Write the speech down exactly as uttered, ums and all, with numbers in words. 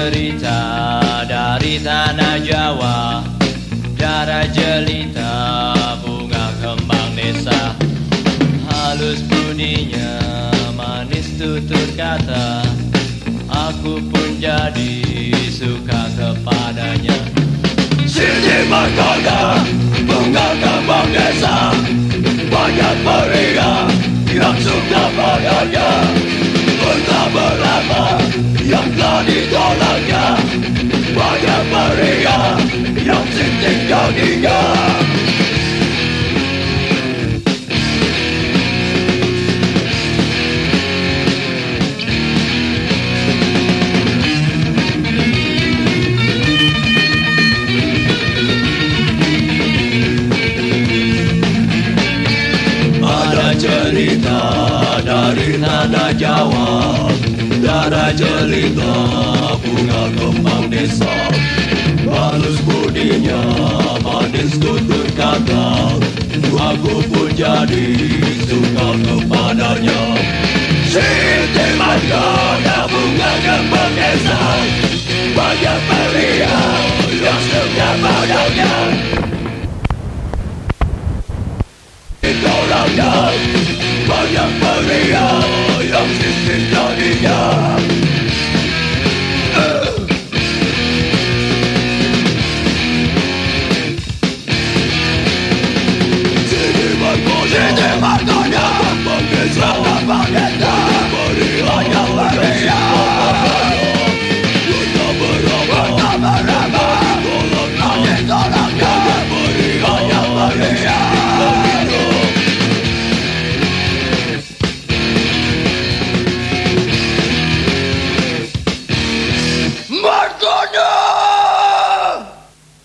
cerita dari tanah Jawa, darah jelita, bunga kembang desa. Halus budinya, manis tutur kata, aku pun jadi suka kepadanya. Sini mahkota, bunga kembang desa, banyak pria yang suka padanya. Entah berapa yang telah ditolaknya, banyak pria yang sinting jadinya. Cerita dari tanah Jawa, darah jelita, bunga kembang desa. Halus budinya, manis tutur kata, aku pun jadi suka kepadanya. Siti mahkota, bunga kembang desa, banyak pria yang suka padanya. Ditolaknya